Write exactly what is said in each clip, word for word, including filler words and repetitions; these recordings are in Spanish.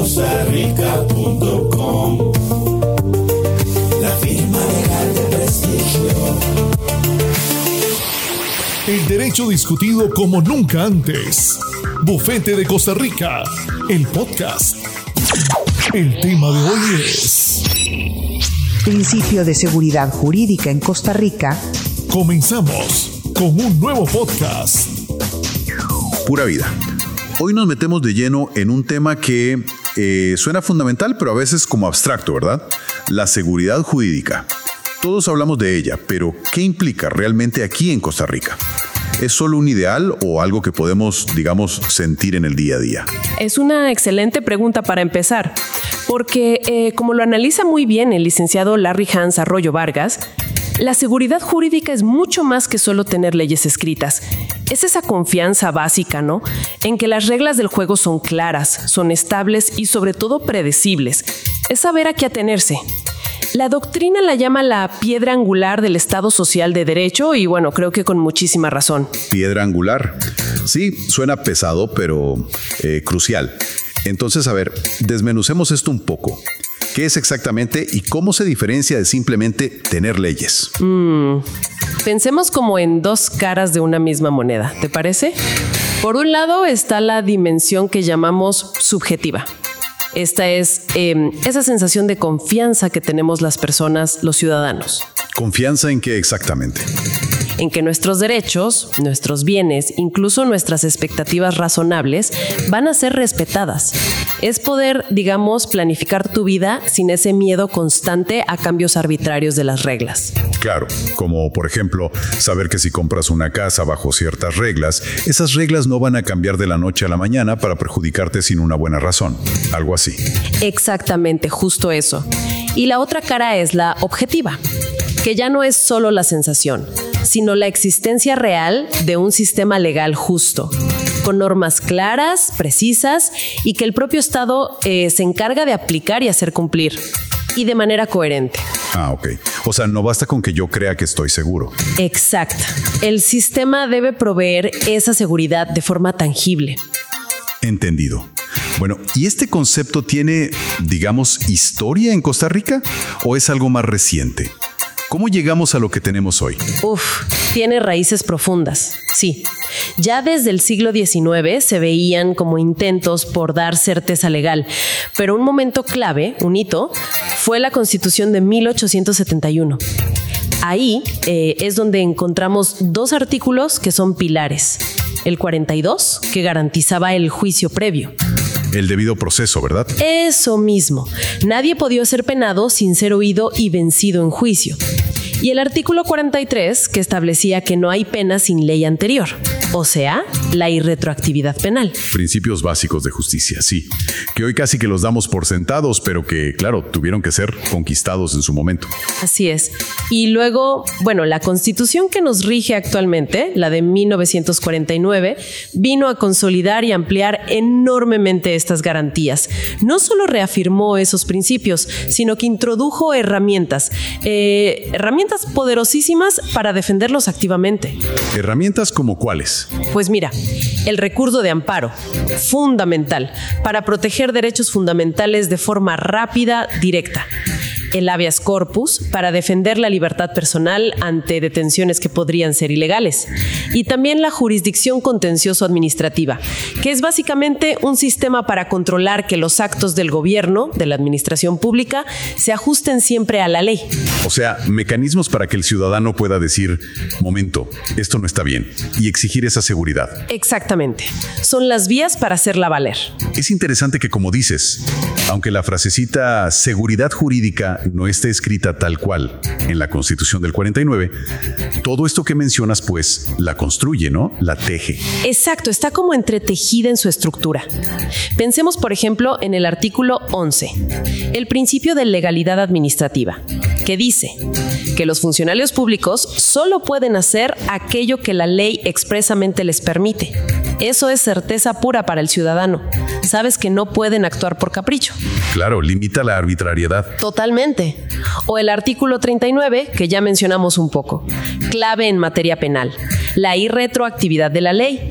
costa rica punto com, la firma legal de prestigio. El derecho discutido como nunca antes. Bufete de Costa Rica, el podcast. El tema de hoy es Principio de seguridad jurídica en Costa Rica. Comenzamos con un nuevo podcast. Pura vida. Hoy nos metemos de lleno en un tema que eh, suena fundamental, pero a veces como abstracto, ¿verdad? La seguridad jurídica. Todos hablamos de ella, pero ¿qué implica realmente aquí en Costa Rica? ¿Es solo un ideal o algo que podemos, digamos, sentir en el día a día? Es una excelente pregunta para empezar, porque eh, como lo analiza muy bien el licenciado Larry Hans Arroyo Vargas, la seguridad jurídica es mucho más que solo tener leyes escritas. Es esa confianza básica, ¿no? En que las reglas del juego son claras, son estables y sobre todo predecibles. Es saber a qué atenerse. La doctrina la llama la piedra angular del Estado Social de Derecho y bueno, creo que con muchísima razón. Piedra angular. Sí, suena pesado, pero eh, crucial. Entonces, a ver, desmenucemos esto un poco. ¿Qué es exactamente y cómo se diferencia de simplemente tener leyes? Mm, pensemos como en dos caras de una misma moneda, ¿te parece? Por un lado está la dimensión que llamamos subjetiva. Esta es eh, esa sensación de confianza que tenemos las personas, los ciudadanos. ¿Confianza en qué exactamente? En que nuestros derechos, nuestros bienes, incluso nuestras expectativas razonables van a ser respetadas. Es poder, digamos, planificar tu vida sin ese miedo constante a cambios arbitrarios de las reglas. Claro, como por ejemplo, saber que si compras una casa bajo ciertas reglas, esas reglas no van a cambiar de la noche a la mañana para perjudicarte sin una buena razón. Algo así. Exactamente, justo eso. Y la otra cara es la objetiva, que ya no es solo la sensación, sino la existencia real de un sistema legal justo, con normas claras, precisas y que el propio Estado eh, se encarga de aplicar y hacer cumplir, y de manera coherente. Ah, ok. O sea, no basta con que yo crea que estoy seguro. Exacto. El sistema debe proveer esa seguridad de forma tangible. Entendido. Bueno, ¿y este concepto tiene, digamos, historia en Costa Rica o es algo más reciente? ¿Cómo llegamos a lo que tenemos hoy? Uf, tiene raíces profundas, sí. Ya desde el siglo diecinueve se veían como intentos por dar certeza legal, pero un momento clave, un hito, fue la Constitución de mil ochocientos setenta y uno. Ahí eh, es donde encontramos dos artículos que son pilares. El cuarenta y dos, que garantizaba el juicio previo. El debido proceso, ¿verdad? Eso mismo. Nadie podía ser penado sin ser oído y vencido en juicio. Y el artículo cuarenta y tres, que establecía que no hay pena sin ley anterior. O sea, la irretroactividad penal. Principios básicos de justicia, sí. Que hoy casi que los damos por sentados, pero que, claro, tuvieron que ser conquistados en su momento. Así es. Y luego, bueno, la Constitución que nos rige actualmente, la de mil novecientos cuarenta y nueve, vino a consolidar y ampliar enormemente estas garantías. No solo reafirmó esos principios, sino que introdujo herramientas, eh, herramientas poderosísimas para defenderlos activamente. ¿Herramientas como cuáles? Pues mira, el recurso de amparo, fundamental, para proteger derechos fundamentales de forma rápida, directa. El habeas corpus, para defender la libertad personal ante detenciones que podrían ser ilegales. Y también la jurisdicción contencioso-administrativa, que es básicamente un sistema para controlar que los actos del gobierno, de la administración pública, se ajusten siempre a la ley. O sea, mecanismos para que el ciudadano pueda decir, momento, esto no está bien, y exigir esa seguridad. Exactamente. Son las vías para hacerla valer. Es interesante que, como dices, aunque la frasecita seguridad jurídica no esté escrita tal cual en la Constitución del cuarenta y nueve, todo esto que mencionas, pues, la construye, ¿no? La teje. Exacto, está como entretejida en su estructura. Pensemos, por ejemplo, en el artículo once, el principio de legalidad administrativa, que dice que los funcionarios públicos solo pueden hacer aquello que la ley expresamente les permite. Eso es certeza pura para el ciudadano. Sabes que no pueden actuar por capricho. Claro, limita la arbitrariedad. Totalmente. O el artículo treinta y nueve, que ya mencionamos un poco. Clave en materia penal. La irretroactividad de la ley.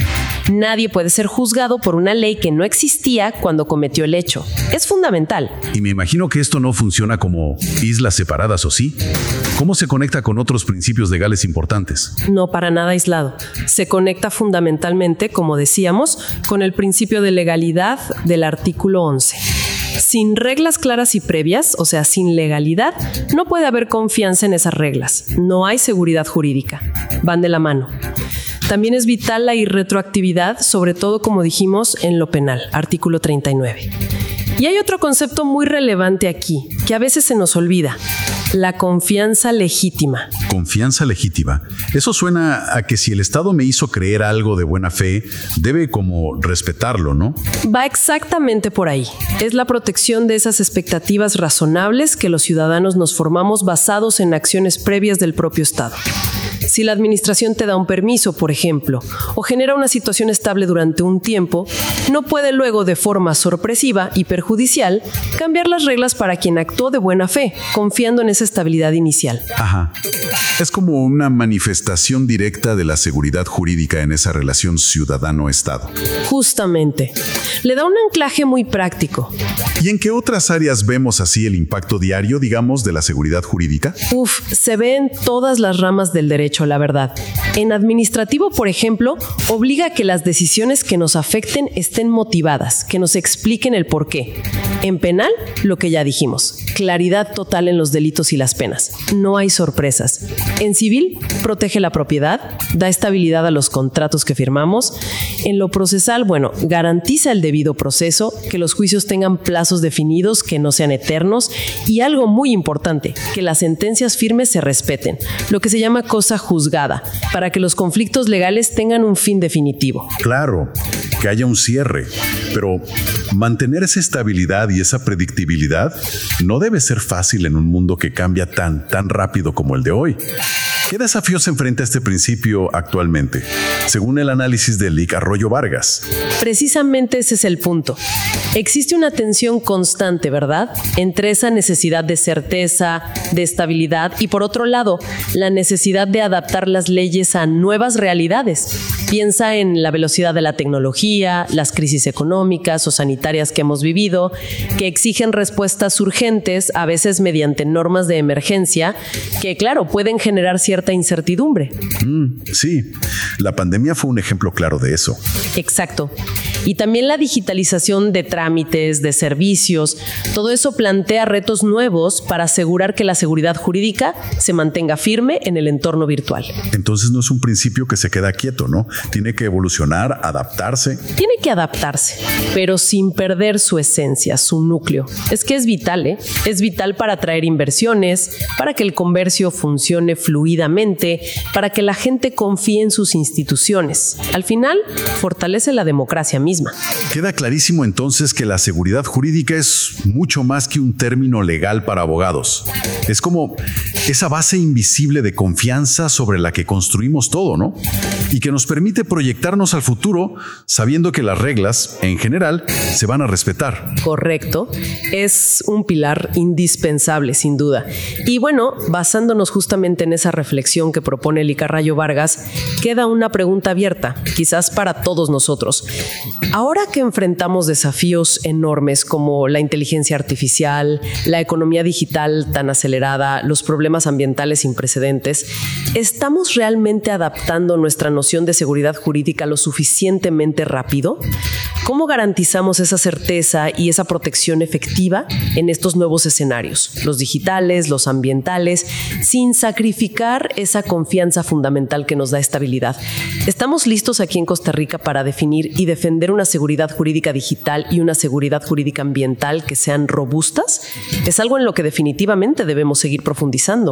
Nadie puede ser juzgado por una ley que no existía cuando cometió el hecho. Es fundamental. Y me imagino que esto no funciona como islas separadas, ¿o sí? ¿Cómo se conecta con otros principios legales importantes? No, para nada aislado. Se conecta fundamentalmente, como decíamos, con el principio de legalidad del artículo once. Sin reglas claras y previas, o sea, sin legalidad, no puede haber confianza en esas reglas. No hay seguridad jurídica. Van de la mano. También es vital la irretroactividad, sobre todo, como dijimos, en lo penal, artículo treinta y nueve. Y hay otro concepto muy relevante aquí, que a veces se nos olvida: la confianza legítima. Confianza legítima. Eso suena a que si el Estado me hizo creer algo de buena fe, debe como respetarlo, ¿no? Va exactamente por ahí. Es la protección de esas expectativas razonables que los ciudadanos nos formamos basados en acciones previas del propio Estado. Si la administración te da un permiso, por ejemplo, o genera una situación estable durante un tiempo, no puede luego, de forma sorpresiva y perjudicial, cambiar las reglas para quien actuó de buena fe, confiando en esa estabilidad inicial. Ajá. Es como una manifestación directa de la seguridad jurídica en esa relación ciudadano-Estado. Justamente. Le da un anclaje muy práctico. ¿Y en qué otras áreas vemos así el impacto diario, digamos, de la seguridad jurídica? Uf, se ve en todas las ramas del derecho, la verdad. En administrativo, por ejemplo, obliga a que las decisiones que nos afecten estén motivadas, que nos expliquen el porqué. En penal, lo que ya dijimos, claridad total en los delitos y las penas. No hay sorpresas. En civil, protege la propiedad, da estabilidad a los contratos que firmamos. En lo procesal, bueno, garantiza el debido proceso, que los juicios tengan plazos definidos, que no sean eternos, y algo muy importante, que las sentencias firmes se respeten, lo que se llama cosa juzgada, para que los conflictos legales tengan un fin definitivo. Claro, que haya un cierre, pero mantener esa estabilidad y esa predictibilidad no debe ser fácil en un mundo que cambia tan, tan rápido como el de hoy. ¿Qué desafíos enfrenta este principio actualmente, según el análisis de Lic Arroyo Vargas? Precisamente ese es el punto. Existe una tensión constante, ¿verdad?, entre esa necesidad de certeza, de estabilidad y, por otro lado, la necesidad de adaptar las leyes a nuevas realidades. Piensa en la velocidad de la tecnología, las crisis económicas o sanitarias que hemos vivido, que exigen respuestas urgentes, a veces mediante normas de emergencia, que, claro, pueden generar cierta incertidumbre. Mm, sí, la pandemia fue un ejemplo claro de eso. Exacto. Y también la digitalización de trámites, de servicios, todo eso plantea retos nuevos para asegurar que la seguridad jurídica se mantenga firme en el entorno virtual. Entonces no es un principio que se queda quieto, ¿no? Tiene que evolucionar, adaptarse. Tiene que adaptarse, pero sin perder su esencia, su núcleo. Es que es vital, ¿eh? Es vital para atraer inversiones, para que el comercio funcione fluidamente, para que la gente confíe en sus instituciones. Al final, fortalece la democracia misma. Queda clarísimo entonces que la seguridad jurídica es mucho más que un término legal para abogados. Es como esa base invisible de confianza sobre la que construimos todo, ¿no? Y que nos permite proyectarnos al futuro sabiendo que las reglas, en general, se van a respetar. Correcto. Es un pilar indispensable, sin duda. Y bueno, basándonos justamente en esa reflexión que propone Lic Arroyo Vargas, queda una pregunta abierta, quizás para todos nosotros. Ahora que enfrentamos desafíos enormes como la inteligencia artificial, la economía digital tan acelerada, los problemas ambientales sin precedentes, ¿estamos realmente adaptando nuestra noción de seguridad jurídica lo suficientemente rápido? ¿Cómo garantizamos esa certeza y esa protección efectiva en estos nuevos escenarios, los digitales, los ambientales, sin sacrificar esa confianza fundamental que nos da estabilidad? ¿Estamos listos aquí en Costa Rica para definir y defender una seguridad jurídica digital y una seguridad jurídica ambiental que sean robustas? Es algo en lo que definitivamente debemos seguir profundizando.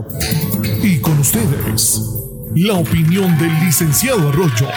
Y con ustedes, la opinión del licenciado Arroyo.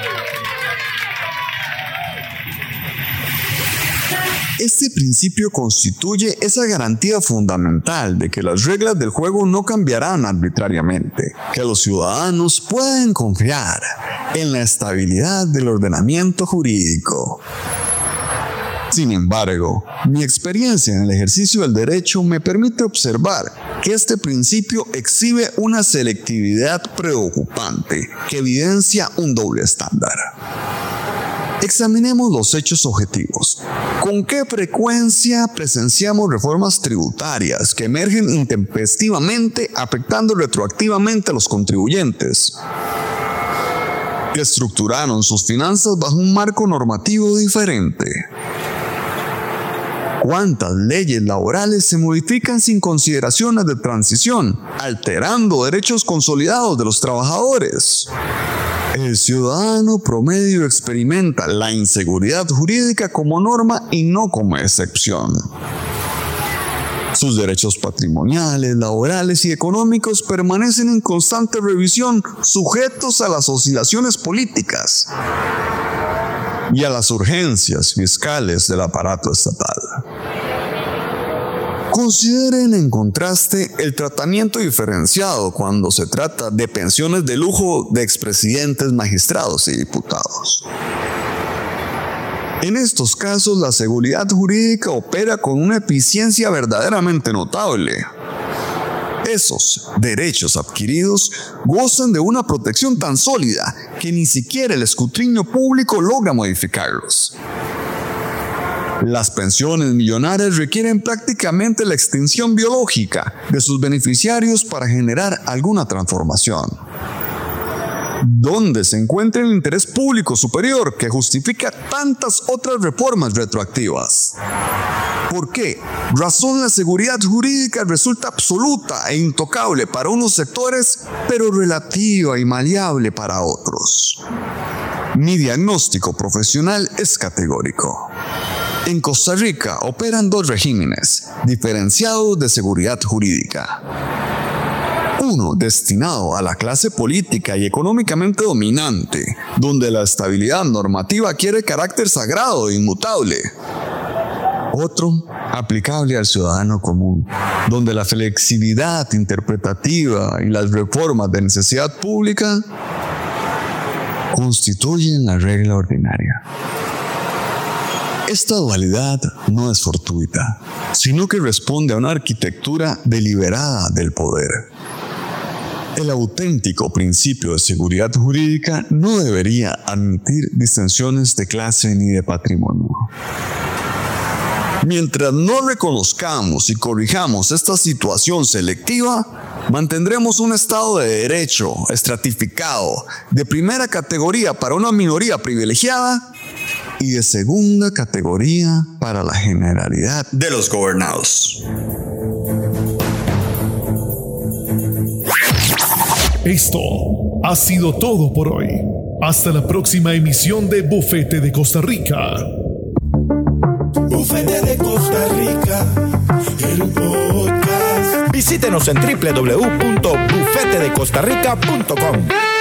Este principio constituye esa garantía fundamental de que las reglas del juego no cambiarán arbitrariamente, que los ciudadanos pueden confiar en la estabilidad del ordenamiento jurídico. Sin embargo, mi experiencia en el ejercicio del derecho me permite observar que este principio exhibe una selectividad preocupante que evidencia un doble estándar. Examinemos los hechos objetivos. ¿Con qué frecuencia presenciamos reformas tributarias que emergen intempestivamente, afectando retroactivamente a los contribuyentes? Estructuraron sus finanzas bajo un marco normativo diferente. ¿Cuántas leyes laborales se modifican sin consideraciones de transición, alterando derechos consolidados de los trabajadores? El ciudadano promedio experimenta la inseguridad jurídica como norma y no como excepción. Sus derechos patrimoniales, laborales y económicos permanecen en constante revisión, sujetos a las oscilaciones políticas y a las urgencias fiscales del aparato estatal. Consideren en contraste el tratamiento diferenciado cuando se trata de pensiones de lujo de expresidentes, magistrados y diputados. En estos casos, la seguridad jurídica opera con una eficiencia verdaderamente notable. Esos derechos adquiridos gozan de una protección tan sólida que ni siquiera el escrutinio público logra modificarlos. Las pensiones millonarias requieren prácticamente la extinción biológica de sus beneficiarios para generar alguna transformación. ¿Dónde se encuentra el interés público superior que justifica tantas otras reformas retroactivas? ¿Por qué razón la seguridad jurídica resulta absoluta e intocable para unos sectores, pero relativa y maleable para otros? Mi diagnóstico profesional es categórico. En Costa Rica operan dos regímenes diferenciados de seguridad jurídica. Uno destinado a la clase política y económicamente dominante, donde la estabilidad normativa adquiere carácter sagrado e inmutable. Otro aplicable al ciudadano común, donde la flexibilidad interpretativa y las reformas de necesidad pública constituyen la regla ordinaria. Esta dualidad no es fortuita, sino que responde a una arquitectura deliberada del poder. El auténtico principio de seguridad jurídica no debería admitir distinciones de clase ni de patrimonio. Mientras no reconozcamos y corrijamos esta situación selectiva, mantendremos un Estado de derecho estratificado, de primera categoría para una minoría privilegiada y de segunda categoría para la generalidad de los gobernados. Esto ha sido todo por hoy. Hasta la próxima emisión de Bufete de Costa Rica. Bufete de Costa Rica, el podcast. Visítenos en doble u doble u doble u punto bufete de costa rica punto com.